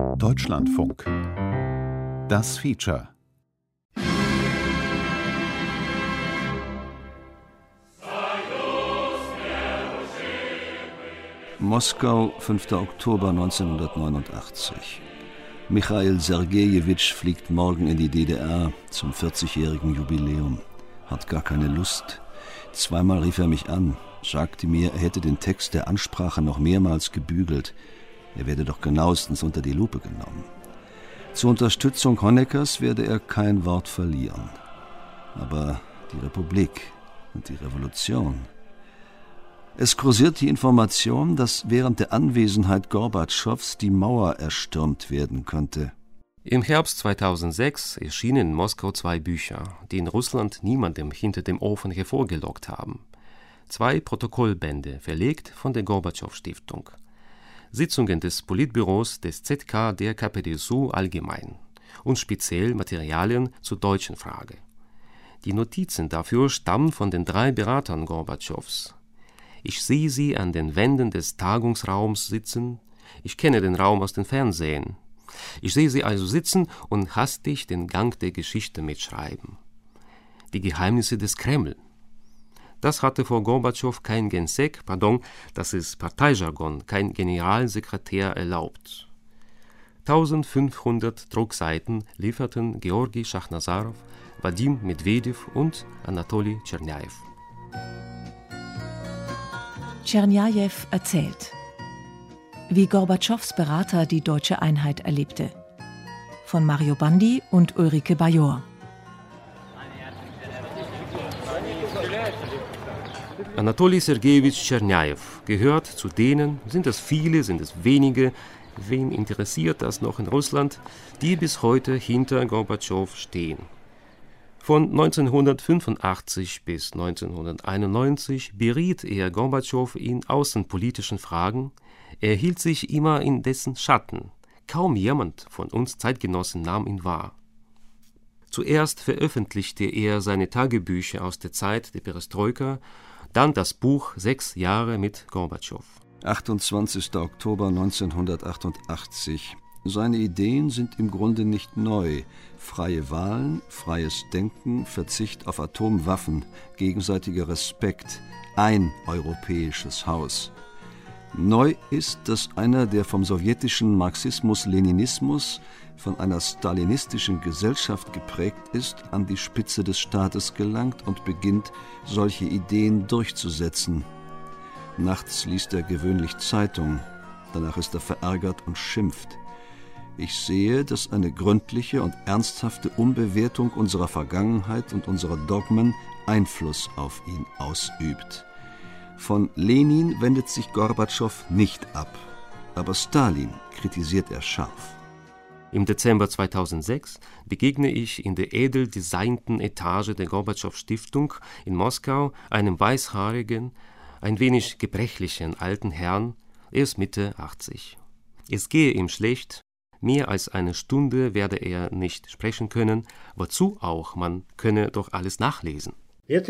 Deutschlandfunk. Das Feature. Moskau, 5. Oktober 1989. Michail Sergejewitsch fliegt morgen in die DDR zum 40-jährigen Jubiläum. Hat gar keine Lust. Zweimal rief er mich an, sagte mir, er hätte den Text der Ansprache noch mehrmals gebügelt. Er werde doch genauestens unter die Lupe genommen. Zur Unterstützung Honeckers werde er kein Wort verlieren. Aber die Republik und die Revolution. Es kursiert die Information, dass während der Anwesenheit Gorbatschows die Mauer erstürmt werden könnte. Im Herbst 2006 erschienen in Moskau 2 Bücher, die in Russland niemandem hinter dem Ofen hervorgelockt haben. 2 Protokollbände, verlegt von der Gorbatschow-Stiftung. Sitzungen des Politbüros des ZK der KPDSU allgemein und speziell Materialien zur deutschen Frage. Die Notizen dafür stammen von den 3 Beratern Gorbatschows. Ich sehe sie an den Wänden des Tagungsraums sitzen. Ich kenne den Raum aus dem Fernsehen. Ich sehe sie also sitzen und hastig den Gang der Geschichte mitschreiben. Die Geheimnisse des Kreml. Das hatte vor Gorbatschow kein Gensek, das ist Parteijargon, kein Generalsekretär erlaubt. 1500 Druckseiten lieferten Georgi Schachnazarov, Wadim Medwedew und Anatoli Tscherniajew. Tscherniajew erzählt, wie Gorbatschows Berater die deutsche Einheit erlebte. Von Mario Bandi und Ulrike Bajor. Anatoli Sergejewitsch Tscherniajew gehört zu denen, sind es viele, sind es wenige, wen interessiert das noch in Russland, die bis heute hinter Gorbatschow stehen. Von 1985 bis 1991 beriet er Gorbatschow in außenpolitischen Fragen. Er hielt sich immer in dessen Schatten. Kaum jemand von uns Zeitgenossen nahm ihn wahr. Zuerst veröffentlichte er seine Tagebücher aus der Zeit der Perestroika, dann das Buch 6 Jahre mit Gorbatschow. 28. Oktober 1988. Seine Ideen sind im Grunde nicht neu. Freie Wahlen, freies Denken, Verzicht auf Atomwaffen, gegenseitiger Respekt, ein europäisches Haus. Neu ist, dass einer, der vom sowjetischen Marxismus-Leninismus, von einer stalinistischen Gesellschaft geprägt ist, an die Spitze des Staates gelangt und beginnt, solche Ideen durchzusetzen. Nachts liest er gewöhnlich Zeitung, danach ist er verärgert und schimpft. Ich sehe, dass eine gründliche und ernsthafte Umbewertung unserer Vergangenheit und unserer Dogmen Einfluss auf ihn ausübt. Von Lenin wendet sich Gorbatschow nicht ab, aber Stalin kritisiert er scharf. Im Dezember 2006 begegne ich in der edel designten Etage der Gorbatschow-Stiftung in Moskau einem weißhaarigen, ein wenig gebrechlichen alten Herrn, er ist Mitte 80. Es gehe ihm schlecht, mehr als eine Stunde werde er nicht sprechen können, wozu auch, man könne doch alles nachlesen. Ich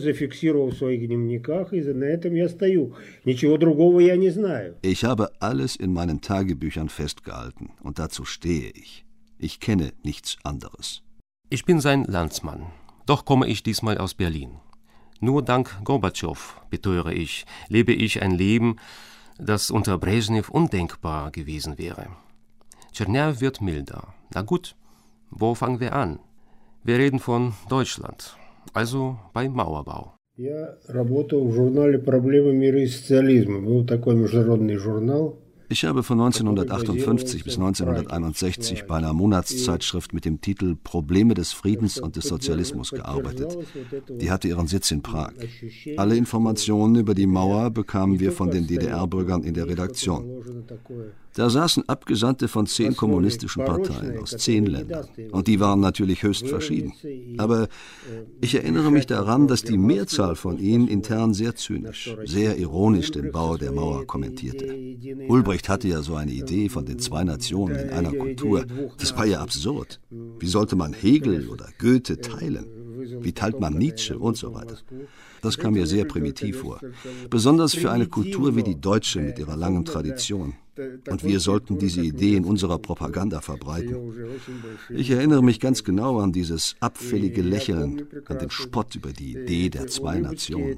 habe alles in meinen Tagebüchern festgehalten und dazu stehe ich. Ich kenne nichts anderes. Ich bin sein Landsmann, doch komme ich diesmal aus Berlin. Nur dank Gorbatschow, beteure ich, lebe ich ein Leben, das unter Brezhnev undenkbar gewesen wäre. Tscherniajew wird milder. Na gut, wo fangen wir an? Wir reden von Deutschland. Also beim Mauerbau. Я работал в журнале «Проблемы мира и социализма». Был такой международный журнал. Ich habe von 1958 bis 1961 bei einer Monatszeitschrift mit dem Titel Probleme des Friedens und des Sozialismus gearbeitet. Die hatte ihren Sitz in Prag. Alle Informationen über die Mauer bekamen wir von den DDR-Bürgern in der Redaktion. Da saßen Abgesandte von 10 kommunistischen Parteien aus 10 Ländern. Und die waren natürlich höchst verschieden. Aber ich erinnere mich daran, dass die Mehrzahl von ihnen intern sehr zynisch, sehr ironisch den Bau der Mauer kommentierte. Ulbricht hatte ja so eine Idee von den 2 Nationen in einer Kultur. Das war ja absurd. Wie sollte man Hegel oder Goethe teilen? Wie teilt man Nietzsche und so weiter? Das kam mir sehr primitiv vor. Besonders für eine Kultur wie die deutsche mit ihrer langen Tradition. Und wir sollten diese Idee in unserer Propaganda verbreiten. Ich erinnere mich ganz genau an dieses abfällige Lächeln, an den Spott über die Idee der zwei Nationen.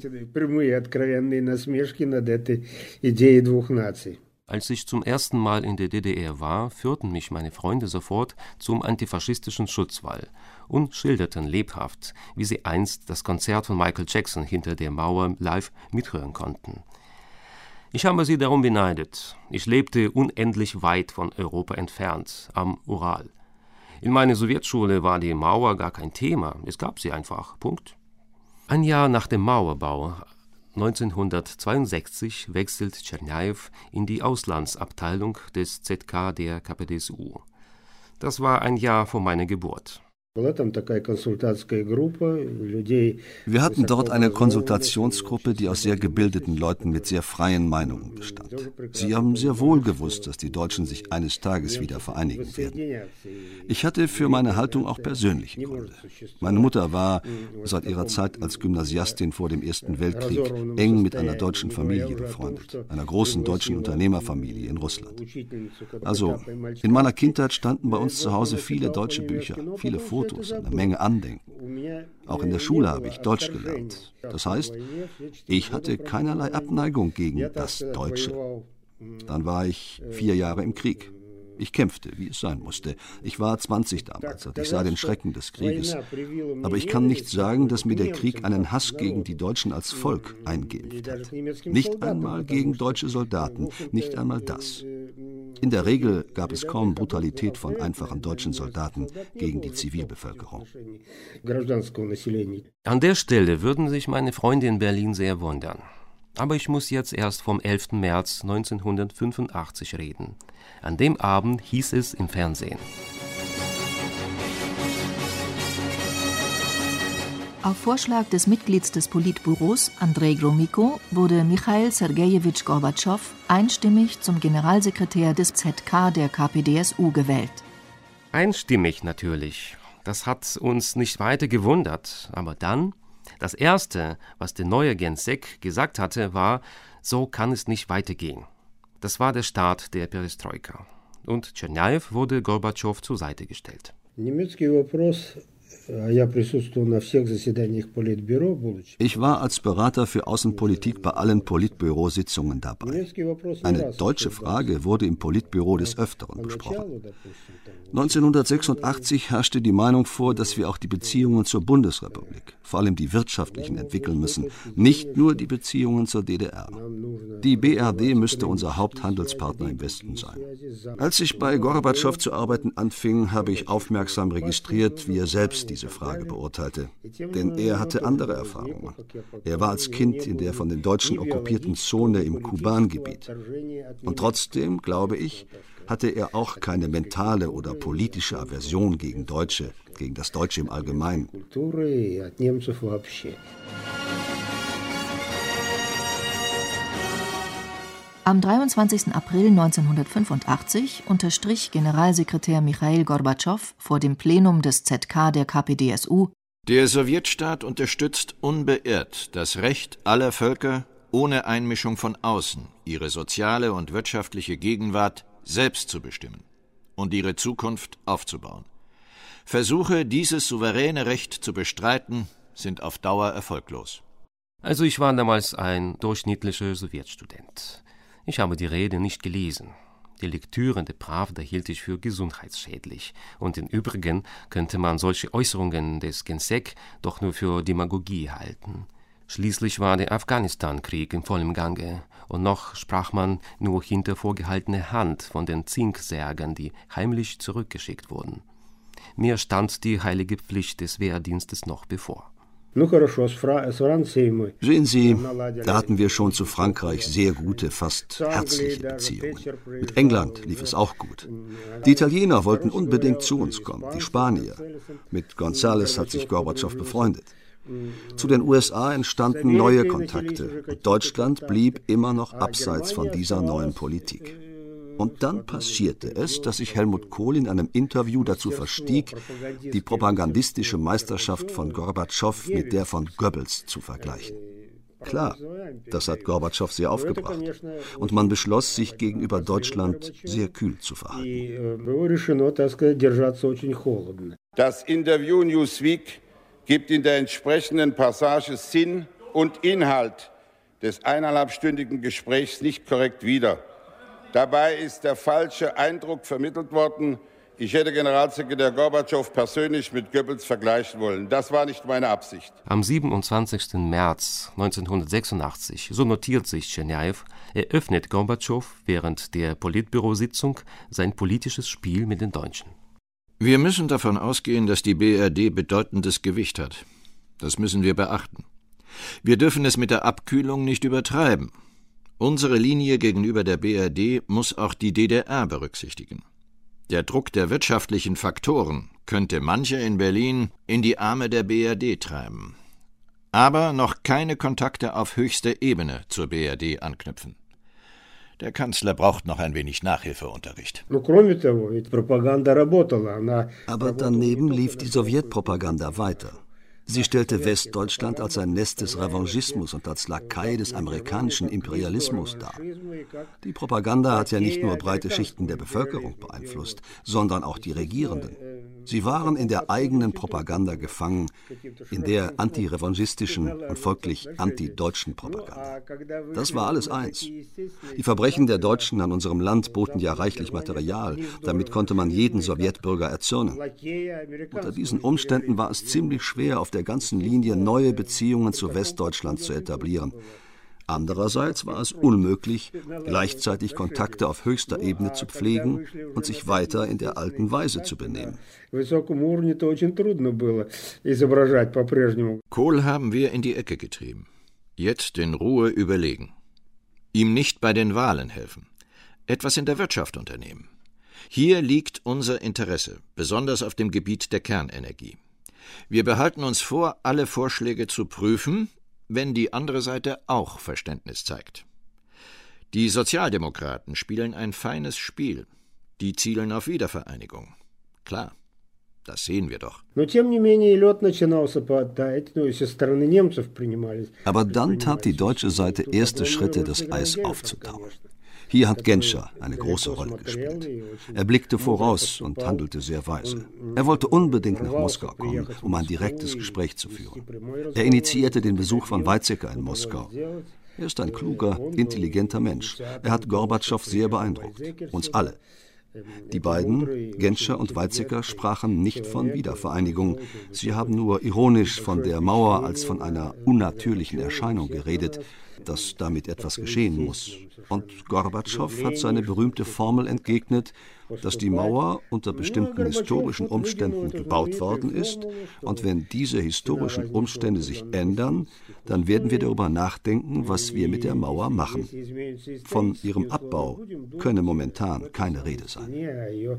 Als ich zum ersten Mal in der DDR war, führten mich meine Freunde sofort zum antifaschistischen Schutzwall und schilderten lebhaft, wie sie einst das Konzert von Michael Jackson hinter der Mauer live mithören konnten. Ich habe sie darum beneidet. Ich lebte unendlich weit von Europa entfernt, am Ural. In meiner Sowjetschule war die Mauer gar kein Thema. Es gab sie einfach. Punkt. Ein Jahr nach dem Mauerbau, 1962, wechselt Tschernajew in die Auslandsabteilung des ZK der KPDSU. Das war ein Jahr vor meiner Geburt. Wir hatten dort eine Konsultationsgruppe, die aus sehr gebildeten Leuten mit sehr freien Meinungen bestand. Sie haben sehr wohl gewusst, dass die Deutschen sich eines Tages wieder vereinigen werden. Ich hatte für meine Haltung auch persönliche Gründe. Meine Mutter war seit ihrer Zeit als Gymnasiastin vor dem Ersten Weltkrieg eng mit einer deutschen Familie befreundet, einer großen deutschen Unternehmerfamilie in Russland. Also, in meiner Kindheit standen bei uns zu Hause viele deutsche Bücher, viele Fotos, eine Menge Andenken. Auch in der Schule habe ich Deutsch gelernt. Das heißt, ich hatte keinerlei Abneigung gegen das Deutsche. Dann war ich 4 Jahre im Krieg. Ich kämpfte, wie es sein musste. Ich war 20 damals und ich sah den Schrecken des Krieges. Aber ich kann nicht sagen, dass mir der Krieg einen Hass gegen die Deutschen als Volk eingeimpft hat. Nicht einmal gegen deutsche Soldaten, nicht einmal das. In der Regel gab es kaum Brutalität von einfachen deutschen Soldaten gegen die Zivilbevölkerung. An der Stelle würden sich meine Freunde in Berlin sehr wundern. Aber ich muss jetzt erst vom 11. März 1985 reden. An dem Abend hieß es im Fernsehen: Auf Vorschlag des Mitglieds des Politbüros, Andrei Gromyko, wurde Michail Sergejewitsch Gorbatschow einstimmig zum Generalsekretär des ZK der KPDSU gewählt. Einstimmig natürlich. Das hat uns nicht weiter gewundert. Aber dann, das Erste, was der neue Gensek gesagt hatte, war: So kann es nicht weitergehen. Das war der Start der Perestroika. Und Tschernajew wurde Gorbatschow zur Seite gestellt. Ich war als Berater für Außenpolitik bei allen Politbürositzungen dabei. Eine deutsche Frage wurde im Politbüro des Öfteren besprochen. 1986 herrschte die Meinung vor, dass wir auch die Beziehungen zur Bundesrepublik, vor allem die wirtschaftlichen, entwickeln müssen, nicht nur die Beziehungen zur DDR. Die BRD müsste unser Haupthandelspartner im Westen sein. Als ich bei Gorbatschow zu arbeiten anfing, habe ich aufmerksam registriert, wie er selbst diese Frage beurteilte. Denn er hatte andere Erfahrungen. Er war als Kind in der von den Deutschen okkupierten Zone im Kuban-Gebiet. Und trotzdem, glaube ich, hatte er auch keine mentale oder politische Aversion gegen Deutsche, gegen das Deutsche im Allgemeinen. Am 23. April 1985 unterstrich Generalsekretär Michail Gorbatschow vor dem Plenum des ZK der KPDSU: Der Sowjetstaat unterstützt unbeirrt das Recht aller Völker, ohne Einmischung von außen, ihre soziale und wirtschaftliche Gegenwart selbst zu bestimmen und ihre Zukunft aufzubauen. Versuche, dieses souveräne Recht zu bestreiten, sind auf Dauer erfolglos. Also ich war damals ein durchschnittlicher Sowjetstudent. Ich habe die Rede nicht gelesen. Die Lektüre der Pravda hielt ich für gesundheitsschädlich. Und im Übrigen könnte man solche Äußerungen des Gensek doch nur für Demagogie halten. Schließlich war der Afghanistan-Krieg in vollem Gange. Und noch sprach man nur hinter vorgehaltener Hand von den Zinksärgern, die heimlich zurückgeschickt wurden. Mir stand die heilige Pflicht des Wehrdienstes noch bevor. Sehen Sie, da hatten wir schon zu Frankreich sehr gute, fast herzliche Beziehungen. Mit England lief es auch gut. Die Italiener wollten unbedingt zu uns kommen, die Spanier. Mit González hat sich Gorbatschow befreundet. Zu den USA entstanden neue Kontakte und Deutschland blieb immer noch abseits von dieser neuen Politik. Und dann passierte es, dass sich Helmut Kohl in einem Interview dazu verstieg, die propagandistische Meisterschaft von Gorbatschow mit der von Goebbels zu vergleichen. Klar, das hat Gorbatschow sehr aufgebracht. Und man beschloss, sich gegenüber Deutschland sehr kühl zu verhalten. Das Interview Newsweek gibt in der entsprechenden Passage Sinn und Inhalt des 1,5-stündigen Gesprächs nicht korrekt wieder. Dabei ist der falsche Eindruck vermittelt worden, ich hätte Generalsekretär Gorbatschow persönlich mit Goebbels vergleichen wollen. Das war nicht meine Absicht. Am 27. März 1986, so notiert sich Tschernajew, eröffnet Gorbatschow während der Politbürositzung sein politisches Spiel mit den Deutschen. Wir müssen davon ausgehen, dass die BRD bedeutendes Gewicht hat. Das müssen wir beachten. Wir dürfen es mit der Abkühlung nicht übertreiben. Unsere Linie gegenüber der BRD muss auch die DDR berücksichtigen. Der Druck der wirtschaftlichen Faktoren könnte manche in Berlin in die Arme der BRD treiben. Aber noch keine Kontakte auf höchster Ebene zur BRD anknüpfen. Der Kanzler braucht noch ein wenig Nachhilfeunterricht. Aber daneben lief die Sowjetpropaganda weiter. Sie stellte Westdeutschland als ein Nest des Revanchismus und als Lakai des amerikanischen Imperialismus dar. Die Propaganda hat ja nicht nur breite Schichten der Bevölkerung beeinflusst, sondern auch die Regierenden. Sie waren in der eigenen Propaganda gefangen, in der antirevanchistischen und folglich antideutschen Propaganda. Das war alles eins. Die Verbrechen der Deutschen an unserem Land boten ja reichlich Material, damit konnte man jeden Sowjetbürger erzürnen. Unter diesen Umständen war es ziemlich schwer, auf der ganzen Linie neue Beziehungen zu Westdeutschland zu etablieren. Andererseits war es unmöglich, gleichzeitig Kontakte auf höchster Ebene zu pflegen und sich weiter in der alten Weise zu benehmen. Kohl haben wir in die Ecke getrieben. Jetzt in Ruhe überlegen. Ihm nicht bei den Wahlen helfen. Etwas in der Wirtschaft unternehmen. Hier liegt unser Interesse, besonders auf dem Gebiet der Kernenergie. Wir behalten uns vor, alle Vorschläge zu prüfen, wenn die andere Seite auch Verständnis zeigt. Die Sozialdemokraten spielen ein feines Spiel. Die zielen auf Wiedervereinigung. Klar, das sehen wir doch. Aber dann tat die deutsche Seite erste Schritte, das Eis aufzutauen. Hier hat Genscher eine große Rolle gespielt. Er blickte voraus und handelte sehr weise. Er wollte unbedingt nach Moskau kommen, um ein direktes Gespräch zu führen. Er initiierte den Besuch von Weizsäcker in Moskau. Er ist ein kluger, intelligenter Mensch. Er hat Gorbatschow sehr beeindruckt. Uns alle. Die beiden, Genscher und Weizsäcker, sprachen nicht von Wiedervereinigung. Sie haben nur ironisch von der Mauer als von einer unnatürlichen Erscheinung geredet, dass damit etwas geschehen muss. Und Gorbatschow hat seine berühmte Formel entgegnet, dass die Mauer unter bestimmten historischen Umständen gebaut worden ist, und wenn diese historischen Umstände sich ändern, dann werden wir darüber nachdenken, was wir mit der Mauer machen. Von ihrem Abbau könne momentan keine Rede sein. Die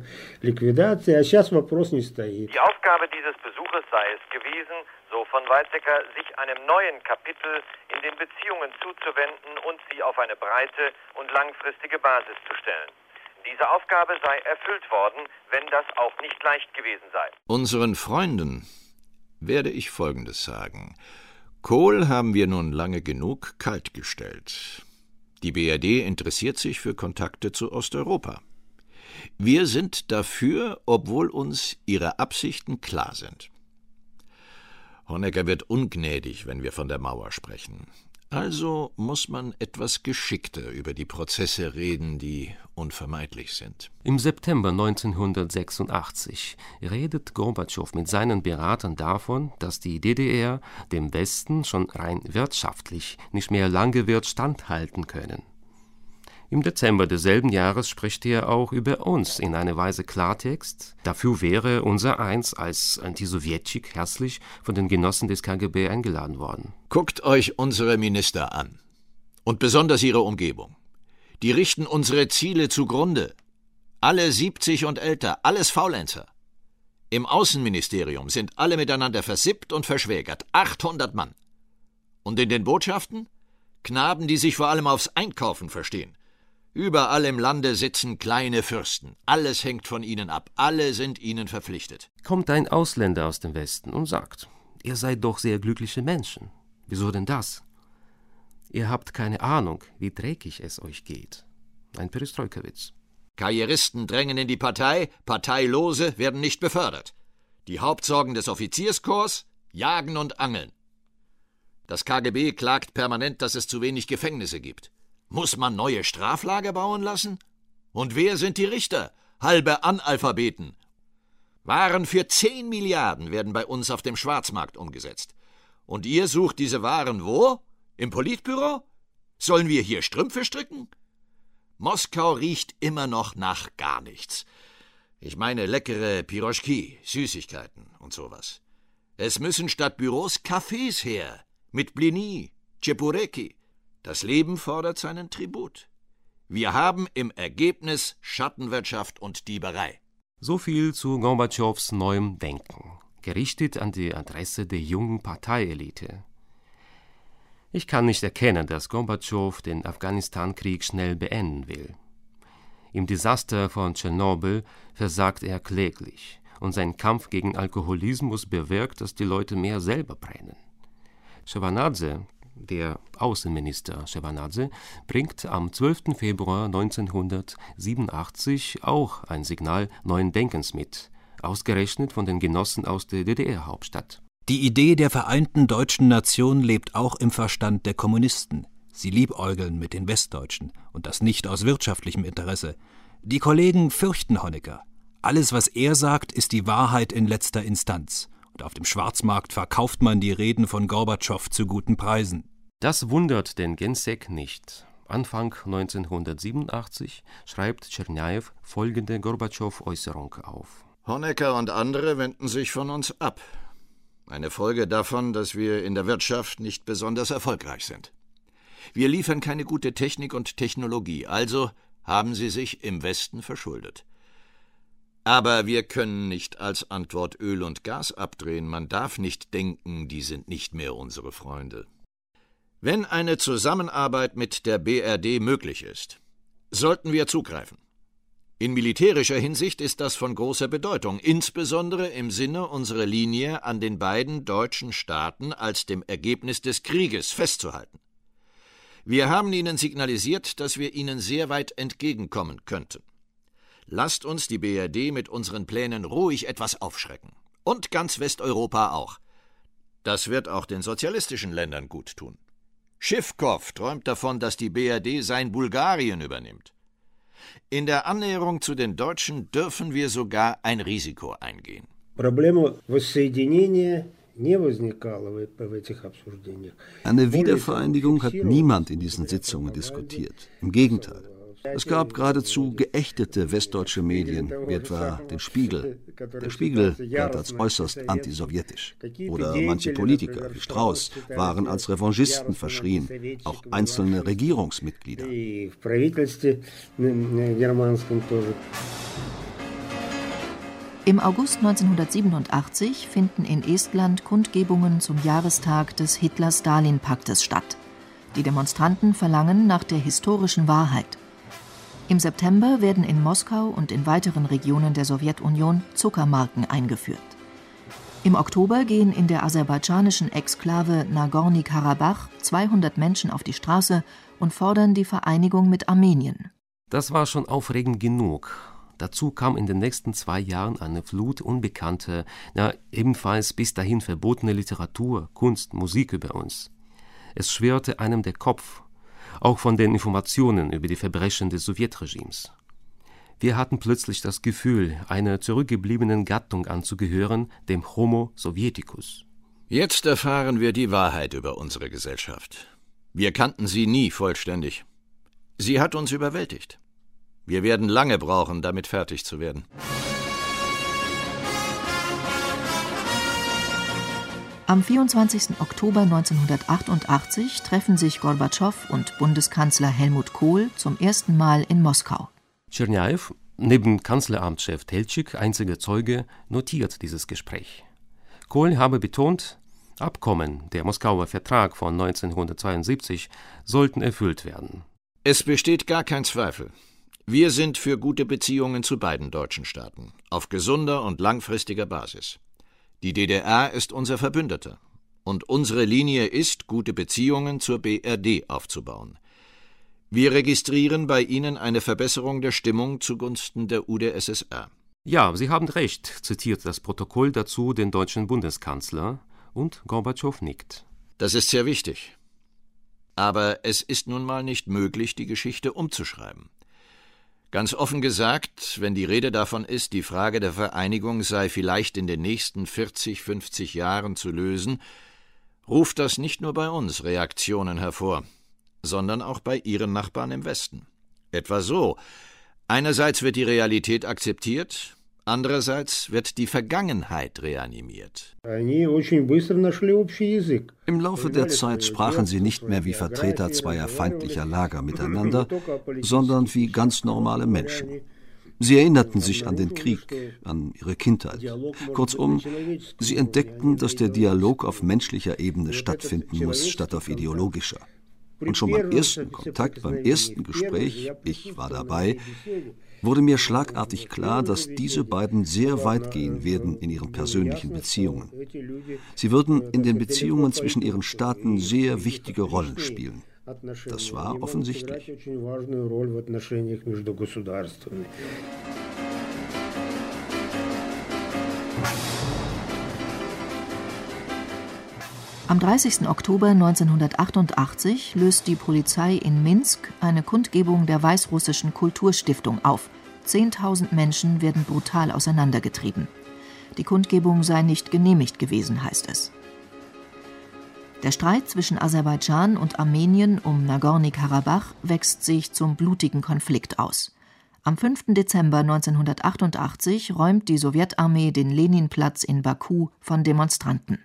Aufgabe dieses Besuches sei es gewesen, so von Weizsäcker, sich einem neuen Kapitel in den Beziehungen zuzuwenden und sie auf eine breite und langfristige Basis zu stellen. Diese Aufgabe sei erfüllt worden, wenn das auch nicht leicht gewesen sei. Unseren Freunden werde ich Folgendes sagen. Kohl haben wir nun lange genug kaltgestellt. Die BRD interessiert sich für Kontakte zu Osteuropa. Wir sind dafür, obwohl uns ihre Absichten klar sind. Honecker wird ungnädig, wenn wir von der Mauer sprechen. Also muss man etwas geschickter über die Prozesse reden, die unvermeidlich sind. Im September 1986 redet Gorbatschow mit seinen Beratern davon, dass die DDR dem Westen schon rein wirtschaftlich nicht mehr lange wird standhalten können. Im Dezember desselben Jahres spricht er auch über uns in einer Weise Klartext. Dafür wäre unser Eins als Antisowjetschik herzlich von den Genossen des KGB eingeladen worden. Guckt euch unsere Minister an. Und besonders ihre Umgebung. Die richten unsere Ziele zugrunde. Alle 70 und älter, alles Faulenzer. Im Außenministerium sind alle miteinander versippt und verschwägert. 800 Mann. Und in den Botschaften? Knaben, die sich vor allem aufs Einkaufen verstehen. Überall im Lande sitzen kleine Fürsten. Alles hängt von ihnen ab. Alle sind ihnen verpflichtet. Kommt ein Ausländer aus dem Westen und sagt, ihr seid doch sehr glückliche Menschen. Wieso denn das? Ihr habt keine Ahnung, wie dreckig es euch geht. Ein Perestroika-Witz. Karrieristen drängen in die Partei, Parteilose werden nicht befördert. Die Hauptsorgen des Offizierskorps: Jagen und Angeln. Das KGB klagt permanent, dass es zu wenig Gefängnisse gibt. Muss man neue Straflager bauen lassen? Und wer sind die Richter? Halbe Analphabeten. Waren für 10 Milliarden werden bei uns auf dem Schwarzmarkt umgesetzt. Und ihr sucht diese Waren wo? Im Politbüro? Sollen wir hier Strümpfe stricken? Moskau riecht immer noch nach gar nichts. Ich meine leckere Piroschki, Süßigkeiten und sowas. Es müssen statt Büros Cafés her, mit Blini, Tschepureki. Das Leben fordert seinen Tribut. Wir haben im Ergebnis Schattenwirtschaft und Dieberei. So viel zu Gorbatschows neuem Denken, gerichtet an die Adresse der jungen Parteielite. Ich kann nicht erkennen, dass Gorbatschow den Afghanistan-Krieg schnell beenden will. Im Desaster von Tschernobyl versagt er kläglich und sein Kampf gegen Alkoholismus bewirkt, dass die Leute mehr selber brennen. Shevardnadse, der Außenminister Shevardnadse, bringt am 12. Februar 1987 auch ein Signal neuen Denkens mit, ausgerechnet von den Genossen aus der DDR-Hauptstadt. Die Idee der vereinten deutschen Nation lebt auch im Verstand der Kommunisten. Sie liebäugeln mit den Westdeutschen und das nicht aus wirtschaftlichem Interesse. Die Kollegen fürchten Honecker. Alles, was er sagt, ist die Wahrheit in letzter Instanz. Und auf dem Schwarzmarkt verkauft man die Reden von Gorbatschow zu guten Preisen. Das wundert den Gensek nicht. Anfang 1987 schreibt Tschernajew folgende Gorbatschow-Äußerung auf. Honecker und andere wenden sich von uns ab. Eine Folge davon, dass wir in der Wirtschaft nicht besonders erfolgreich sind. Wir liefern keine gute Technik und Technologie, also haben sie sich im Westen verschuldet. Aber wir können nicht als Antwort Öl und Gas abdrehen. Man darf nicht denken, die sind nicht mehr unsere Freunde. Wenn eine Zusammenarbeit mit der BRD möglich ist, sollten wir zugreifen. In militärischer Hinsicht ist das von großer Bedeutung, insbesondere im Sinne unserer Linie an den beiden deutschen Staaten als dem Ergebnis des Krieges festzuhalten. Wir haben Ihnen signalisiert, dass wir Ihnen sehr weit entgegenkommen könnten. Lasst uns die BRD mit unseren Plänen ruhig etwas aufschrecken. Und ganz Westeuropa auch. Das wird auch den sozialistischen Ländern gut tun. Schiffkow träumt davon, dass die BRD sein Bulgarien übernimmt. In der Annäherung zu den Deutschen dürfen wir sogar ein Risiko eingehen. Eine Wiedervereinigung hat niemand in diesen Sitzungen diskutiert. Im Gegenteil. Es gab geradezu geächtete westdeutsche Medien, wie etwa den Spiegel. Der Spiegel galt als äußerst antisowjetisch. Oder manche Politiker, wie Strauß, waren als Revanchisten verschrien, auch einzelne Regierungsmitglieder. Im August 1987 finden in Estland Kundgebungen zum Jahrestag des Hitler-Stalin-Paktes statt. Die Demonstranten verlangen nach der historischen Wahrheit. Im September werden in Moskau und in weiteren Regionen der Sowjetunion Zuckermarken eingeführt. Im Oktober gehen in der aserbaidschanischen Exklave Nagorny-Karabach 200 Menschen auf die Straße und fordern die Vereinigung mit Armenien. Das war schon aufregend genug. Dazu kam in den nächsten 2 Jahren eine Flut unbekannter, ebenfalls bis dahin verbotener Literatur, Kunst, Musik über uns. Es schwirrte einem der Kopf, auch von den Informationen über die Verbrechen des Sowjetregimes. Wir hatten plötzlich das Gefühl, einer zurückgebliebenen Gattung anzugehören, dem Homo Sovieticus. Jetzt erfahren wir die Wahrheit über unsere Gesellschaft. Wir kannten sie nie vollständig. Sie hat uns überwältigt. Wir werden lange brauchen, damit fertig zu werden. Am 24. Oktober 1988 treffen sich Gorbatschow und Bundeskanzler Helmut Kohl zum ersten Mal in Moskau. Tschernajew, neben Kanzleramtschef Teltschik einziger Zeuge, notiert dieses Gespräch. Kohl habe betont, Abkommen, der Moskauer Vertrag von 1972, sollten erfüllt werden. Es besteht gar kein Zweifel. Wir sind für gute Beziehungen zu beiden deutschen Staaten, auf gesunder und langfristiger Basis. Die DDR ist unser Verbündeter. Und unsere Linie ist, gute Beziehungen zur BRD aufzubauen. Wir registrieren bei Ihnen eine Verbesserung der Stimmung zugunsten der UdSSR. Ja, Sie haben recht, zitiert das Protokoll dazu den deutschen Bundeskanzler, und Gorbatschow nickt. Das ist sehr wichtig. Aber es ist nun mal nicht möglich, die Geschichte umzuschreiben. Ganz offen gesagt, wenn die Rede davon ist, die Frage der Vereinigung sei vielleicht in den nächsten 40, 50 Jahren zu lösen, ruft das nicht nur bei uns Reaktionen hervor, sondern auch bei Ihren Nachbarn im Westen. Etwa so: Einerseits wird die Realität akzeptiert, andererseits wird die Vergangenheit reanimiert. Im Laufe der Zeit sprachen sie nicht mehr wie Vertreter zweier feindlicher Lager miteinander, sondern wie ganz normale Menschen. Sie erinnerten sich an den Krieg, an ihre Kindheit. Kurzum, sie entdeckten, dass der Dialog auf menschlicher Ebene stattfinden muss, statt auf ideologischer. Und schon beim ersten Kontakt, beim ersten Gespräch, ich war dabei, wurde mir schlagartig klar, dass diese beiden sehr weit gehen werden in ihren persönlichen Beziehungen. Sie würden in den Beziehungen zwischen ihren Staaten sehr wichtige Rollen spielen. Das war offensichtlich. Am 30. Oktober 1988 löst die Polizei in Minsk eine Kundgebung der Weißrussischen Kulturstiftung auf. 10.000 Menschen werden brutal auseinandergetrieben. Die Kundgebung sei nicht genehmigt gewesen, heißt es. Der Streit zwischen Aserbaidschan und Armenien um Nagorny-Karabach wächst sich zum blutigen Konflikt aus. Am 5. Dezember 1988 räumt die Sowjetarmee den Leninplatz in Baku von Demonstranten.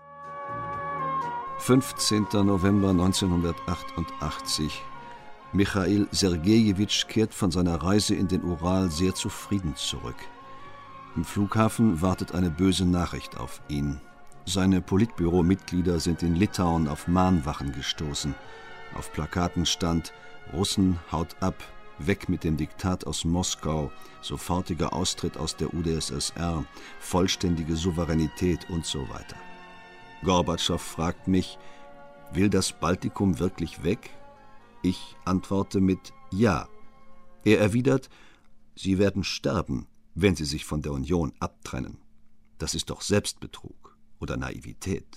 15. November 1988. Michail Sergejewitsch kehrt von seiner Reise in den Ural sehr zufrieden zurück. Im Flughafen wartet eine böse Nachricht auf ihn. Seine Politbüro-Mitglieder sind in Litauen auf Mahnwachen gestoßen. Auf Plakaten stand: Russen, haut ab, weg mit dem Diktat aus Moskau, sofortiger Austritt aus der UdSSR, vollständige Souveränität und so weiter. Gorbatschow fragt mich: Will das Baltikum wirklich weg? Ich antworte mit Ja. Er erwidert: Sie werden sterben, wenn Sie sich von der Union abtrennen. Das ist doch Selbstbetrug oder Naivität.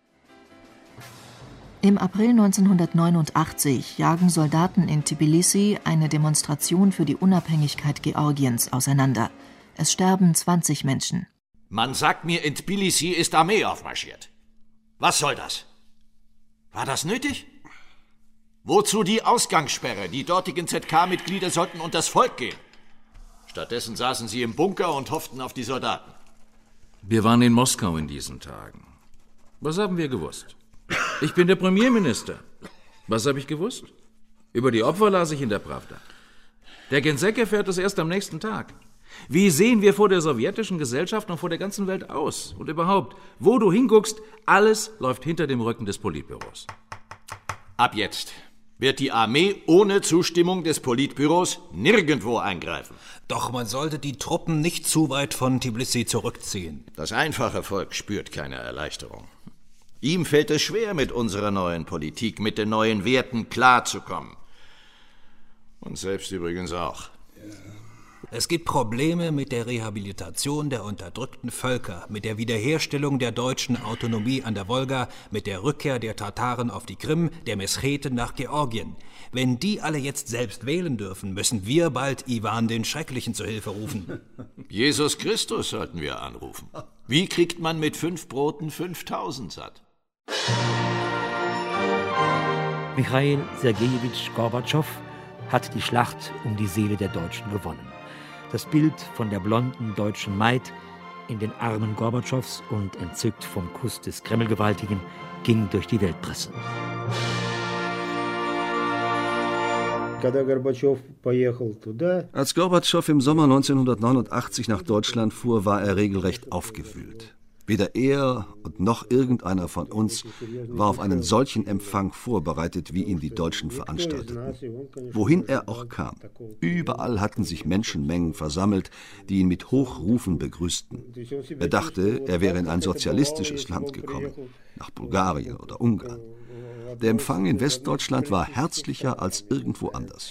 Im April 1989 jagen Soldaten in Tbilisi eine Demonstration für die Unabhängigkeit Georgiens auseinander. Es sterben 20 Menschen. Man sagt mir, in Tbilisi ist Armee aufmarschiert. Was soll das? War das nötig? Wozu die Ausgangssperre? Die dortigen ZK-Mitglieder sollten unters Volk gehen. Stattdessen saßen sie im Bunker und hofften auf die Soldaten. Wir waren in Moskau in diesen Tagen. Was haben wir gewusst? Ich bin der Premierminister. Was habe ich gewusst? Über die Opfer las ich in der Pravda. Der Gensek erfährt es erst am nächsten Tag. Wie sehen wir vor der sowjetischen Gesellschaft und vor der ganzen Welt aus? Und überhaupt, wo du hinguckst, alles läuft hinter dem Rücken des Politbüros. Ab jetzt wird die Armee ohne Zustimmung des Politbüros nirgendwo eingreifen. Doch man sollte die Truppen nicht zu weit von Tbilisi zurückziehen. Das einfache Volk spürt keine Erleichterung. Ihm fällt es schwer, mit unserer neuen Politik, mit den neuen Werten klarzukommen. Und selbst übrigens auch. Es gibt Probleme mit der Rehabilitation der unterdrückten Völker, mit der Wiederherstellung der deutschen Autonomie an der Wolga, mit der Rückkehr der Tataren auf die Krim, der Mescheten nach Georgien. Wenn die alle jetzt selbst wählen dürfen, müssen wir bald Iwan den Schrecklichen zu Hilfe rufen. Jesus Christus sollten wir anrufen. Wie kriegt man mit 5 Broten 5000 satt? Michail Sergejewitsch Gorbatschow hat die Schlacht um die Seele der Deutschen gewonnen. Das Bild von der blonden deutschen Maid in den Armen Gorbatschows und entzückt vom Kuss des Kremlgewaltigen ging durch die Weltpresse. Als Gorbatschow im Sommer 1989 nach Deutschland fuhr, war er regelrecht aufgewühlt. Weder er und noch irgendeiner von uns war auf einen solchen Empfang vorbereitet, wie ihn die Deutschen veranstalteten. Wohin er auch kam, überall hatten sich Menschenmengen versammelt, die ihn mit Hochrufen begrüßten. Er dachte, er wäre in ein sozialistisches Land gekommen, nach Bulgarien oder Ungarn. Der Empfang in Westdeutschland war herzlicher als irgendwo anders.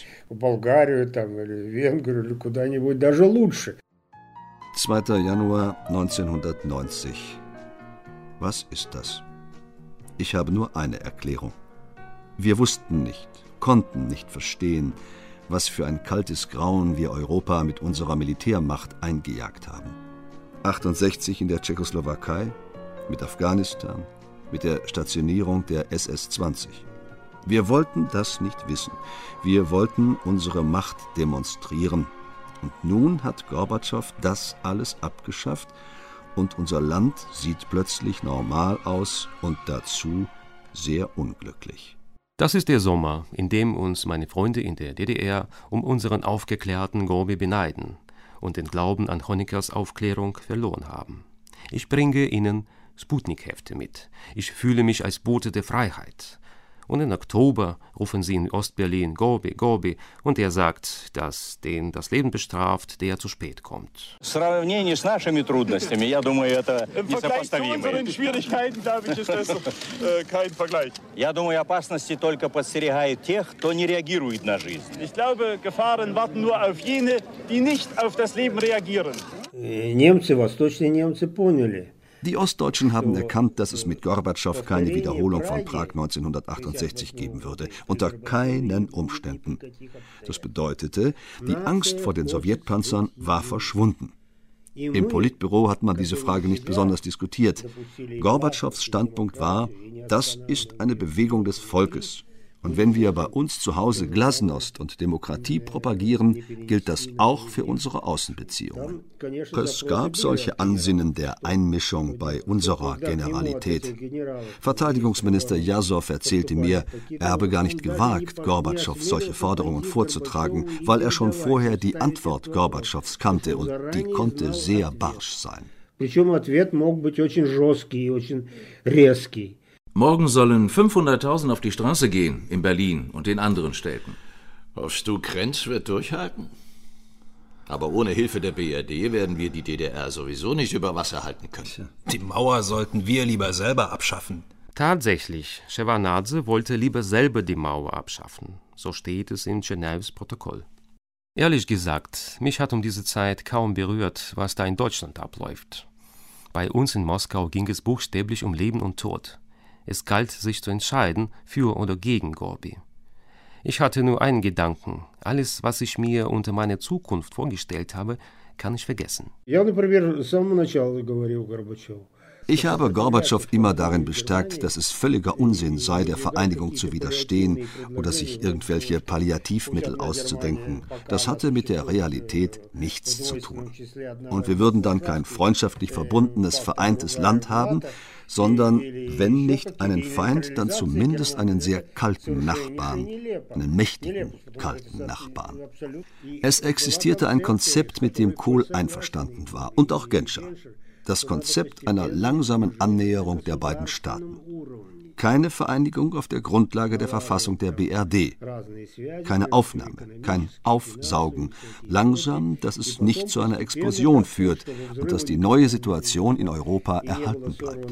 2. Januar 1990. Was ist das? Ich habe nur eine Erklärung. Wir wussten nicht, konnten nicht verstehen, was für ein kaltes Grauen wir Europa mit unserer Militärmacht eingejagt haben. 68 in der Tschechoslowakei, mit Afghanistan, mit der Stationierung der SS-20. Wir wollten das nicht wissen. Wir wollten unsere Macht demonstrieren. Und nun hat Gorbatschow das alles abgeschafft und unser Land sieht plötzlich normal aus und dazu sehr unglücklich. Das ist der Sommer, in dem uns meine Freunde in der DDR um unseren aufgeklärten Gorbi beneiden und den Glauben an Honeckers Aufklärung verloren haben. Ich bringe ihnen Sputnik-Hefte mit. Ich fühle mich als Bote der Freiheit. Und im Oktober rufen sie in Ostberlin Gorbi, Gorbi, und er sagt, dass den das Leben bestraft, der zu spät kommt. Im Vergleich zu unseren Schwierigkeiten, glaube ich, ist das kein Vergleich. Ich glaube, Gefahren warten nur auf jene, die nicht auf das Leben reagieren. Die Ostdeutschen haben erkannt, dass es mit Gorbatschow keine Wiederholung von Prag 1968 geben würde. Unter keinen Umständen. Das bedeutete, die Angst vor den Sowjetpanzern war verschwunden. Im Politbüro hat man diese Frage nicht besonders diskutiert. Gorbatschows Standpunkt war, das ist eine Bewegung des Volkes. Und wenn wir bei uns zu Hause Glasnost und Demokratie propagieren, gilt das auch für unsere Außenbeziehungen. Es gab solche Ansinnen der Einmischung bei unserer Generalität. Verteidigungsminister Jasow erzählte mir, er habe gar nicht gewagt, Gorbatschow solche Forderungen vorzutragen, weil er schon vorher die Antwort Gorbatschows kannte und die konnte sehr barsch sein. Morgen sollen 500.000 auf die Straße gehen, in Berlin und in anderen Städten. Hoffst du, Krenz wird durchhalten? Aber ohne Hilfe der BRD werden wir die DDR sowieso nicht über Wasser halten können. Die Mauer sollten wir lieber selber abschaffen. Tatsächlich, Shevardnadse wollte lieber selber die Mauer abschaffen. So steht es in Genèves Protokoll. Ehrlich gesagt, mich hat um diese Zeit kaum berührt, was da in Deutschland abläuft. Bei uns in Moskau ging es buchstäblich um Leben und Tod. Es galt, sich zu entscheiden, für oder gegen Gorbi. Ich hatte nur einen Gedanken. Alles, was ich mir unter meine Zukunft vorgestellt habe, kann ich vergessen. Ich habe Gorbatschow immer darin bestärkt, dass es völliger Unsinn sei, der Vereinigung zu widerstehen oder sich irgendwelche Palliativmittel auszudenken. Das hatte mit der Realität nichts zu tun. Und wir würden dann kein freundschaftlich verbundenes, vereintes Land haben, sondern, wenn nicht einen Feind, dann zumindest einen sehr kalten Nachbarn, einen mächtigen, kalten Nachbarn. Es existierte ein Konzept, mit dem Kohl einverstanden war, und auch Genscher. Das Konzept einer langsamen Annäherung der beiden Staaten. Keine Vereinigung auf der Grundlage der Verfassung der BRD. Keine Aufnahme, kein Aufsaugen. Langsam, dass es nicht zu einer Explosion führt und dass die neue Situation in Europa erhalten bleibt.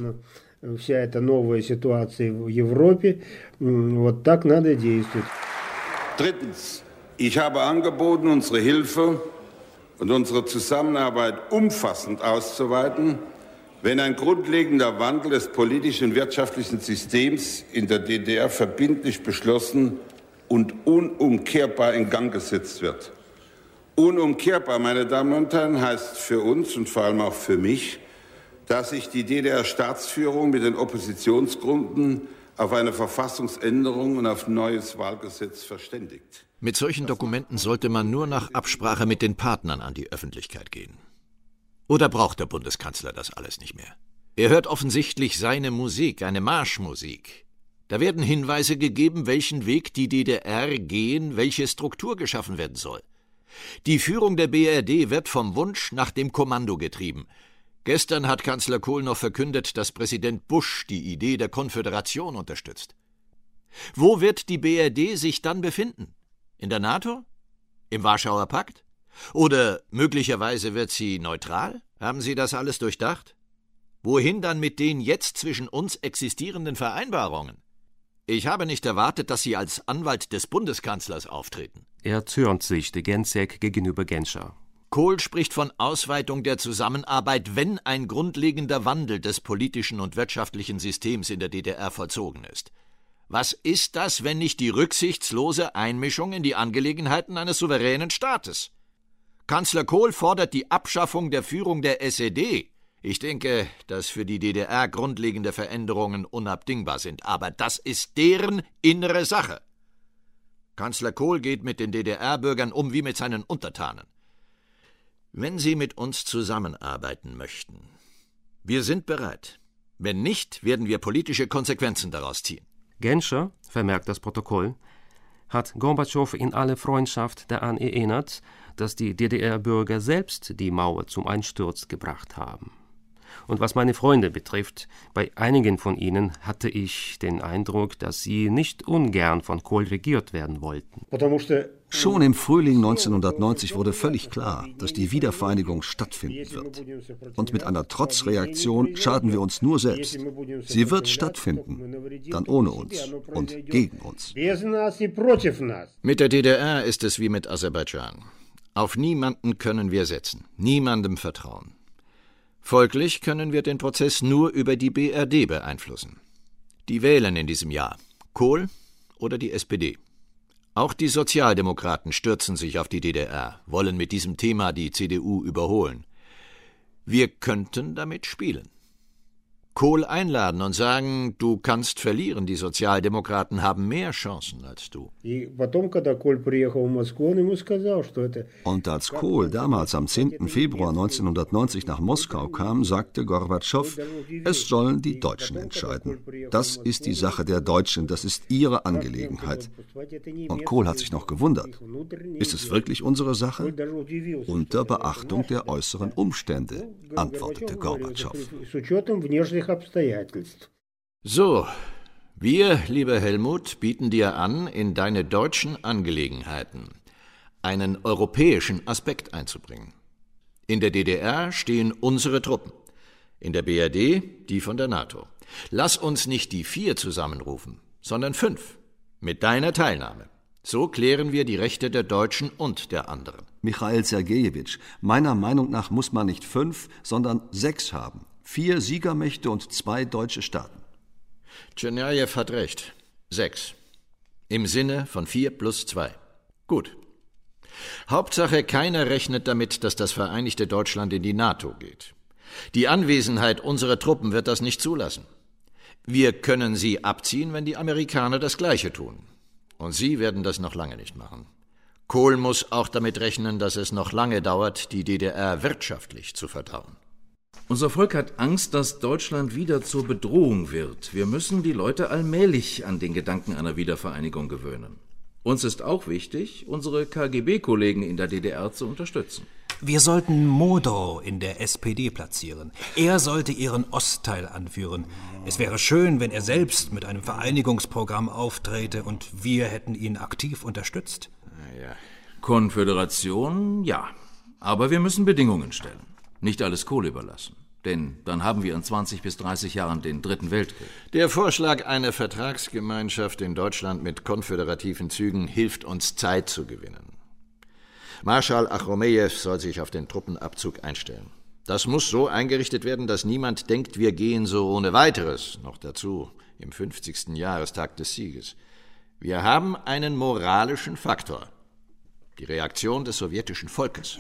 Drittens. Ich habe angeboten, unsere Hilfe und unsere Zusammenarbeit umfassend auszuweiten, wenn ein grundlegender Wandel des politischen und wirtschaftlichen Systems in der DDR verbindlich beschlossen und unumkehrbar in Gang gesetzt wird. Unumkehrbar, meine Damen und Herren, heißt für uns und vor allem auch für mich, dass sich die DDR-Staatsführung mit den Oppositionsgruppen auf eine Verfassungsänderung und auf ein neues Wahlgesetz verständigt. Mit solchen Dokumenten sollte man nur nach Absprache mit den Partnern an die Öffentlichkeit gehen. Oder braucht der Bundeskanzler das alles nicht mehr? Er hört offensichtlich seine Musik, eine Marschmusik. Da werden Hinweise gegeben, welchen Weg die DDR gehen, welche Struktur geschaffen werden soll. Die Führung der BRD wird vom Wunsch nach dem Kommando getrieben. Gestern hat Kanzler Kohl noch verkündet, dass Präsident Bush die Idee der Konföderation unterstützt. Wo wird die BRD sich dann befinden? In der NATO? Im Warschauer Pakt? Oder möglicherweise wird sie neutral? Haben Sie das alles durchdacht? Wohin dann mit den jetzt zwischen uns existierenden Vereinbarungen? Ich habe nicht erwartet, dass Sie als Anwalt des Bundeskanzlers auftreten. Er zürnt sich de Gensek gegenüber Genscher. Kohl spricht von Ausweitung der Zusammenarbeit, wenn ein grundlegender Wandel des politischen und wirtschaftlichen Systems in der DDR vollzogen ist. Was ist das, wenn nicht die rücksichtslose Einmischung in die Angelegenheiten eines souveränen Staates? Kanzler Kohl fordert die Abschaffung der Führung der SED. Ich denke, dass für die DDR grundlegende Veränderungen unabdingbar sind, aber das ist deren innere Sache. Kanzler Kohl geht mit den DDR-Bürgern um wie mit seinen Untertanen. Wenn Sie mit uns zusammenarbeiten möchten, wir sind bereit. Wenn nicht, werden wir politische Konsequenzen daraus ziehen. Genscher, vermerkt das Protokoll, hat Gorbatschow in alle Freundschaft daran erinnert, dass die DDR-Bürger selbst die Mauer zum Einsturz gebracht haben. Und was meine Freunde betrifft, bei einigen von ihnen hatte ich den Eindruck, dass sie nicht ungern von Kohl regiert werden wollten. Schon im Frühling 1990 wurde völlig klar, dass die Wiedervereinigung stattfinden wird. Und mit einer Trotzreaktion schaden wir uns nur selbst. Sie wird stattfinden, dann ohne uns und gegen uns. Mit der DDR ist es wie mit Aserbaidschan. Auf niemanden können wir setzen, niemandem vertrauen. Folglich können wir den Prozess nur über die BRD beeinflussen. Die wählen in diesem Jahr Kohl oder die SPD. Auch die Sozialdemokraten stürzen sich auf die DDR, wollen mit diesem Thema die CDU überholen. Wir könnten damit spielen. Kohl einladen und sagen, du kannst verlieren, die Sozialdemokraten haben mehr Chancen als du. Und als Kohl damals am 10. Februar 1990 nach Moskau kam, sagte Gorbatschow, es sollen die Deutschen entscheiden. Das ist die Sache der Deutschen, das ist ihre Angelegenheit. Und Kohl hat sich noch gewundert. Ist es wirklich unsere Sache? Unter Beachtung der äußeren Umstände, antwortete Gorbatschow. So, wir, lieber Helmut, bieten dir an, in deine deutschen Angelegenheiten einen europäischen Aspekt einzubringen. In der DDR stehen unsere Truppen, in der BRD die von der NATO. Lass uns nicht die 4 zusammenrufen, sondern 5, mit deiner Teilnahme. So klären wir die Rechte der Deutschen und der anderen. Michail Sergejewitsch, meiner Meinung nach muss man nicht 5, sondern 6 haben. 4 Siegermächte und 2 deutsche Staaten. Tschernajew hat recht. 6. Im Sinne von 4 plus 2. Gut. Hauptsache, keiner rechnet damit, dass das vereinigte Deutschland in die NATO geht. Die Anwesenheit unserer Truppen wird das nicht zulassen. Wir können sie abziehen, wenn die Amerikaner das Gleiche tun. Und sie werden das noch lange nicht machen. Kohl muss auch damit rechnen, dass es noch lange dauert, die DDR wirtschaftlich zu verdauen. Unser Volk hat Angst, dass Deutschland wieder zur Bedrohung wird. Wir müssen die Leute allmählich an den Gedanken einer Wiedervereinigung gewöhnen. Uns ist auch wichtig, unsere KGB-Kollegen in der DDR zu unterstützen. Wir sollten Modrow in der SPD platzieren. Er sollte ihren Ostteil anführen. Es wäre schön, wenn er selbst mit einem Vereinigungsprogramm aufträte und wir hätten ihn aktiv unterstützt. Ja. Konföderation, ja. Aber wir müssen Bedingungen stellen. Nicht alles Kohl überlassen. Denn dann haben wir in 20 bis 30 Jahren den Dritten Weltkrieg. Der Vorschlag einer Vertragsgemeinschaft in Deutschland mit konföderativen Zügen hilft uns, Zeit zu gewinnen. Marschall Achromejew soll sich auf den Truppenabzug einstellen. Das muss so eingerichtet werden, dass niemand denkt, wir gehen so ohne Weiteres, noch dazu im 50. Jahrestag des Sieges. Wir haben einen moralischen Faktor, die Reaktion des sowjetischen Volkes.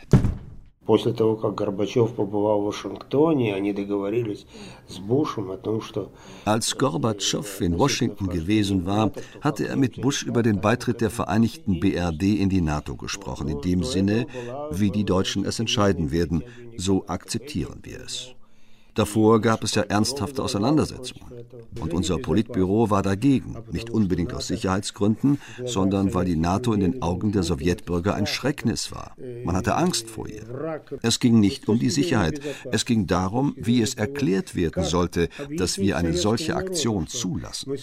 После того, как Горбачев побывал в Вашингтоне, они договорились с Бушем о том, что... Als Gorbatschow in Washington gewesen war, hatte er mit Bush über den Beitritt der vereinigten BRD in die NATO gesprochen, in dem Sinne, wie die Deutschen es entscheiden werden, so akzeptieren wir es. Davor gab es ja ernsthafte Auseinandersetzungen. Und unser Politbüro war dagegen, nicht unbedingt aus Sicherheitsgründen, sondern weil die NATO in den Augen der Sowjetbürger ein Schrecknis war. Man hatte Angst vor ihr. Es ging nicht um die Sicherheit, es ging darum, wie es erklärt werden sollte, dass wir eine solche Aktion zulassen.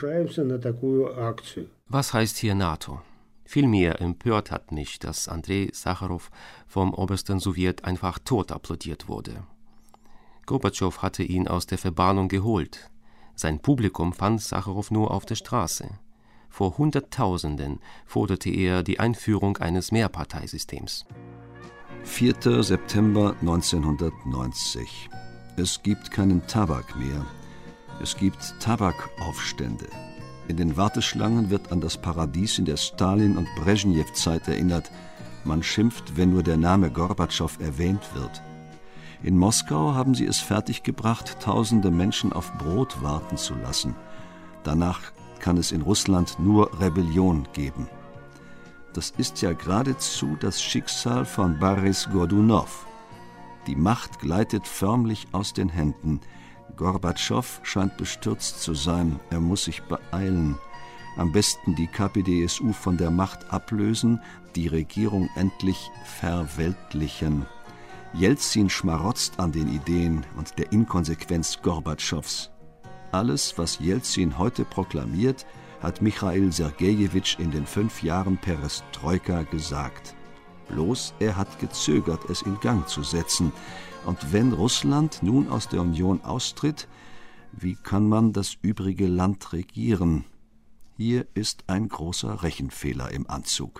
Was heißt hier NATO? Vielmehr empört hat mich, dass Andrei Sacharow vom obersten Sowjet einfach tot applaudiert wurde. Gorbatschow hatte ihn aus der Verbannung geholt. Sein Publikum fand Sacharow nur auf der Straße. Vor Hunderttausenden forderte er die Einführung eines Mehrparteisystems. 4. September 1990. Es gibt keinen Tabak mehr. Es gibt Tabakaufstände. In den Warteschlangen wird an das Paradies in der Stalin- und Brezhnev-Zeit erinnert. Man schimpft, wenn nur der Name Gorbatschow erwähnt wird. In Moskau haben sie es fertiggebracht, tausende Menschen auf Brot warten zu lassen. Danach kann es in Russland nur Rebellion geben. Das ist ja geradezu das Schicksal von Boris Godunow. Die Macht gleitet förmlich aus den Händen. Gorbatschow scheint bestürzt zu sein. Er muss sich beeilen. Am besten die KPDSU von der Macht ablösen, die Regierung endlich verweltlichen. Jelzin schmarotzt an den Ideen und der Inkonsequenz Gorbatschows. Alles, was Jelzin heute proklamiert, hat Michail Sergejewitsch in den 5 Jahren Perestroika gesagt. Bloß er hat gezögert, es in Gang zu setzen. Und wenn Russland nun aus der Union austritt, wie kann man das übrige Land regieren? Hier ist ein großer Rechenfehler im Anzug.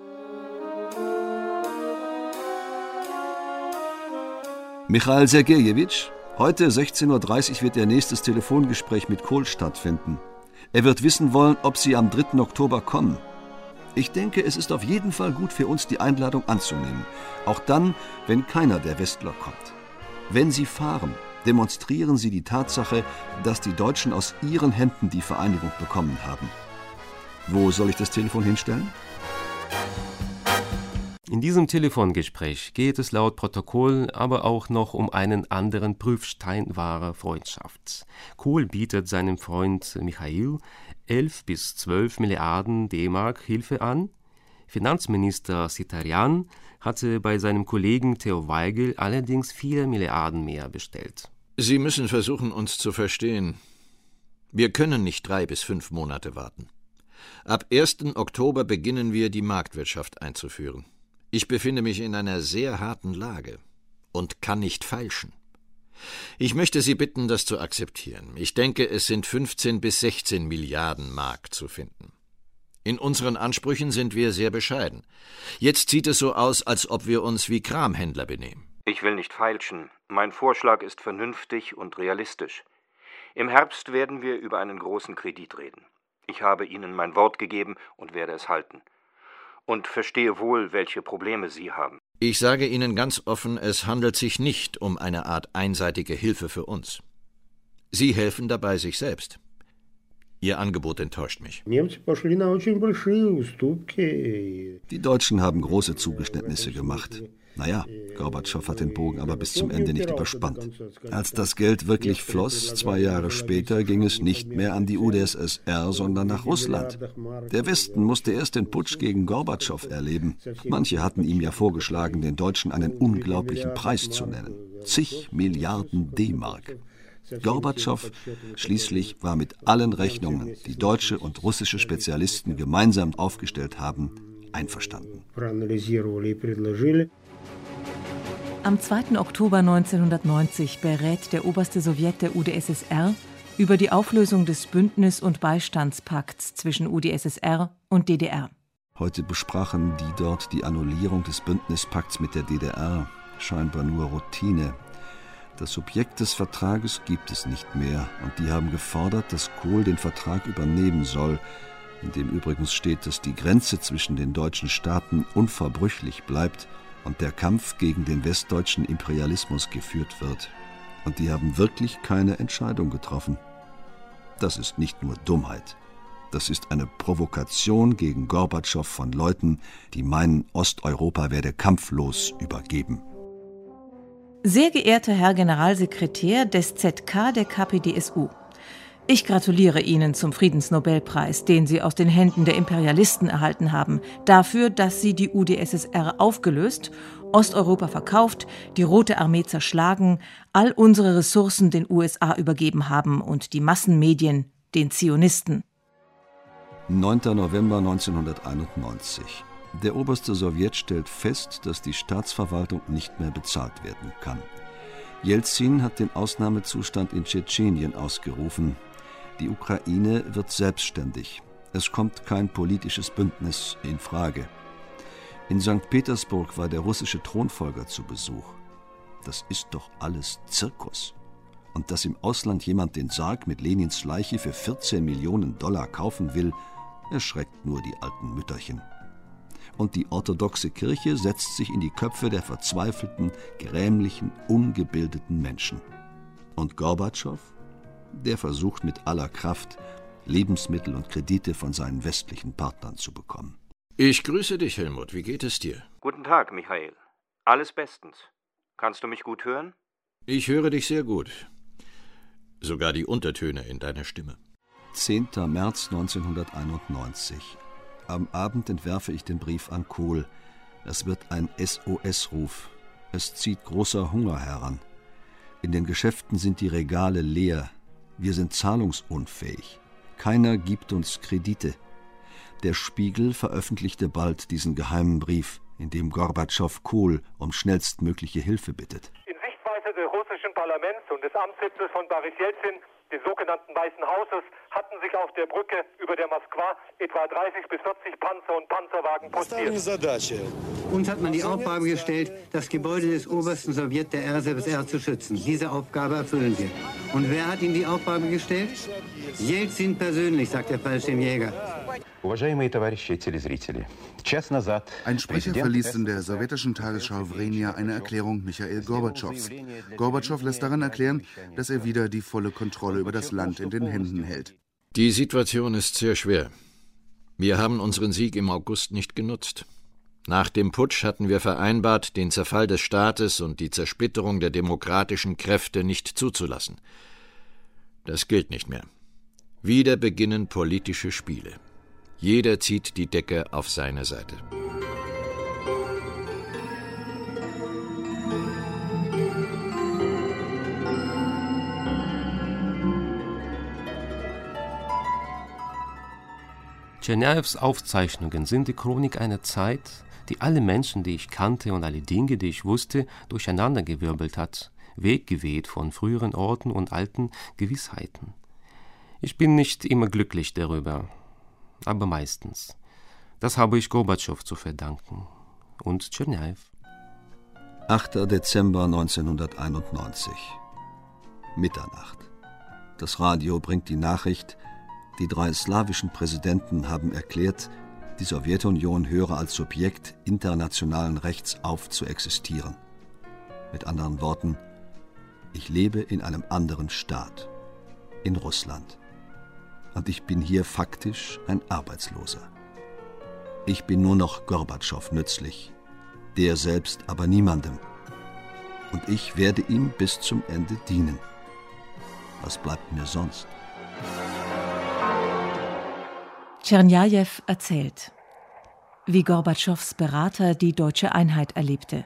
Michail Sergejewitsch, heute 16:30 Uhr wird Ihr nächstes Telefongespräch mit Kohl stattfinden. Er wird wissen wollen, ob Sie am 3. Oktober kommen. Ich denke, es ist auf jeden Fall gut für uns, die Einladung anzunehmen. Auch dann, wenn keiner der Westler kommt. Wenn Sie fahren, demonstrieren Sie die Tatsache, dass die Deutschen aus Ihren Händen die Vereinigung bekommen haben. Wo soll ich das Telefon hinstellen? In diesem Telefongespräch geht es laut Protokoll aber auch noch um einen anderen Prüfstein wahrer Freundschaft. Kohl bietet seinem Freund Michail 11 bis 12 Milliarden D-Mark Hilfe an. Finanzminister Sitarjan hatte bei seinem Kollegen Theo Weigel allerdings 4 Milliarden mehr bestellt. Sie müssen versuchen, uns zu verstehen. Wir können nicht 3 bis 5 Monate warten. Ab 1. Oktober beginnen wir, die Marktwirtschaft einzuführen. Ich befinde mich in einer sehr harten Lage und kann nicht feilschen. Ich möchte Sie bitten, das zu akzeptieren. Ich denke, es sind 15 bis 16 Milliarden Mark zu finden. In unseren Ansprüchen sind wir sehr bescheiden. Jetzt sieht es so aus, als ob wir uns wie Kramhändler benehmen. Ich will nicht feilschen. Mein Vorschlag ist vernünftig und realistisch. Im Herbst werden wir über einen großen Kredit reden. Ich habe Ihnen mein Wort gegeben und werde es halten. Und verstehe wohl, welche Probleme Sie haben. Ich sage Ihnen ganz offen, es handelt sich nicht um eine Art einseitige Hilfe für uns. Sie helfen dabei sich selbst. Ihr Angebot enttäuscht mich. Die Deutschen haben große Zugeständnisse gemacht. Naja, Gorbatschow hat den Bogen aber bis zum Ende nicht überspannt. Als das Geld wirklich floss, 2 Jahre später, ging es nicht mehr an die UdSSR, sondern nach Russland. Der Westen musste erst den Putsch gegen Gorbatschow erleben. Manche hatten ihm ja vorgeschlagen, den Deutschen einen unglaublichen Preis zu nennen. Zig Milliarden D-Mark. Gorbatschow schließlich war mit allen Rechnungen, die deutsche und russische Spezialisten gemeinsam aufgestellt haben, einverstanden. Am 2. Oktober 1990 berät der oberste Sowjet der UdSSR über die Auflösung des Bündnis- und Beistandspakts zwischen UdSSR und DDR. Heute besprachen die dort die Annullierung des Bündnispakts mit der DDR. Scheinbar nur Routine. Das Subjekt des Vertrages gibt es nicht mehr und die haben gefordert, dass Kohl den Vertrag übernehmen soll, in dem übrigens steht, dass die Grenze zwischen den deutschen Staaten unverbrüchlich bleibt und der Kampf gegen den westdeutschen Imperialismus geführt wird. Und die haben wirklich keine Entscheidung getroffen. Das ist nicht nur Dummheit. Das ist eine Provokation gegen Gorbatschow von Leuten, die meinen, Osteuropa werde kampflos übergeben. Sehr geehrter Herr Generalsekretär des ZK der KPdSU, ich gratuliere Ihnen zum Friedensnobelpreis, den Sie aus den Händen der Imperialisten erhalten haben, dafür, dass Sie die UdSSR aufgelöst, Osteuropa verkauft, die Rote Armee zerschlagen, all unsere Ressourcen den USA übergeben haben und die Massenmedien den Zionisten. 9. November 1991. Der oberste Sowjet stellt fest, dass die Staatsverwaltung nicht mehr bezahlt werden kann. Jelzin hat den Ausnahmezustand in Tschetschenien ausgerufen. Die Ukraine wird selbstständig. Es kommt kein politisches Bündnis in Frage. In St. Petersburg war der russische Thronfolger zu Besuch. Das ist doch alles Zirkus. Und dass im Ausland jemand den Sarg mit Lenins Leiche für 14 Millionen Dollar kaufen will, erschreckt nur die alten Mütterchen. Und die orthodoxe Kirche setzt sich in die Köpfe der verzweifelten, grämlichen, ungebildeten Menschen. Und Gorbatschow? Der versucht mit aller Kraft, Lebensmittel und Kredite von seinen westlichen Partnern zu bekommen. Ich grüße dich, Helmut. Wie geht es dir? Guten Tag, Michael. Alles bestens. Kannst du mich gut hören? Ich höre dich sehr gut. Sogar die Untertöne in deiner Stimme. 10. März 1991. Am Abend entwerfe ich den Brief an Kohl. Es wird ein SOS-Ruf. Es zieht großer Hunger heran. In den Geschäften sind die Regale leer. Wir sind zahlungsunfähig. Keiner gibt uns Kredite. Der Spiegel veröffentlichte bald diesen geheimen Brief, in dem Gorbatschow Kohl um schnellstmögliche Hilfe bittet. In Sichtweise des russischen Parlaments und des Amtssitzes von Boris Jelzin, des sogenannten Weißen Hauses, hatten sich auf der Brücke über der Moskwa etwa 30 bis 40 Panzer und Panzerwagen postiert. Uns hat man die Aufgabe gestellt, das Gebäude des obersten Sowjet der RSFSR zu schützen. Diese Aufgabe erfüllen wir. Und wer hat ihm die Aufgabe gestellt? Jelzin persönlich, sagt der Fallschirmjäger. Ein Sprecher verließ in der sowjetischen Tagesschau Vremja eine Erklärung Michail Gorbatschows. Gorbatschow lässt daran erklären, dass er wieder die volle Kontrolle über das Land in den Händen hält. Die Situation ist sehr schwer. Wir haben unseren Sieg im August nicht genutzt. Nach dem Putsch hatten wir vereinbart, den Zerfall des Staates und die Zersplitterung der demokratischen Kräfte nicht zuzulassen. Das gilt nicht mehr. Wieder beginnen politische Spiele. Jeder zieht die Decke auf seine Seite. Tscherniajews Aufzeichnungen sind die Chronik einer Zeit, die alle Menschen, die ich kannte und alle Dinge, die ich wusste, durcheinandergewirbelt hat, weggeweht von früheren Orten und alten Gewissheiten. Ich bin nicht immer glücklich darüber, aber meistens. Das habe ich Gorbatschow zu verdanken. Und Tscherniajew. 8. Dezember 1991. Mitternacht. Das Radio bringt die Nachricht, die 3 slawischen Präsidenten haben erklärt, die Sowjetunion höre als Subjekt internationalen Rechts auf zu existieren. Mit anderen Worten, ich lebe in einem anderen Staat, in Russland. Und ich bin hier faktisch ein Arbeitsloser. Ich bin nur noch Gorbatschow nützlich, der selbst aber niemandem. Und ich werde ihm bis zum Ende dienen. Was bleibt mir sonst? Tscherniajew erzählt, wie Gorbatschows Berater die deutsche Einheit erlebte.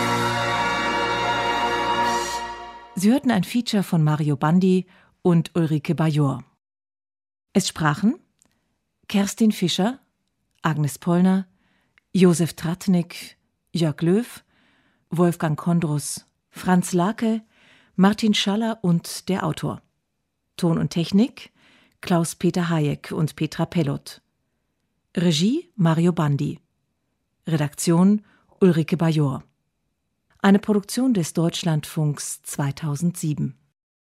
Sie hörten ein Feature von Mario Bandi und Ulrike Bajor. Es sprachen Kerstin Fischer, Agnes Pollner, Josef Tratnik, Jörg Löw, Wolfgang Kondrus, Franz Lake, Martin Schaller und der Autor. Ton und Technik Klaus-Peter Hayek und Petra Pellot. Regie Mario Bandi. Redaktion Ulrike Bajor. Eine Produktion des Deutschlandfunks 2007.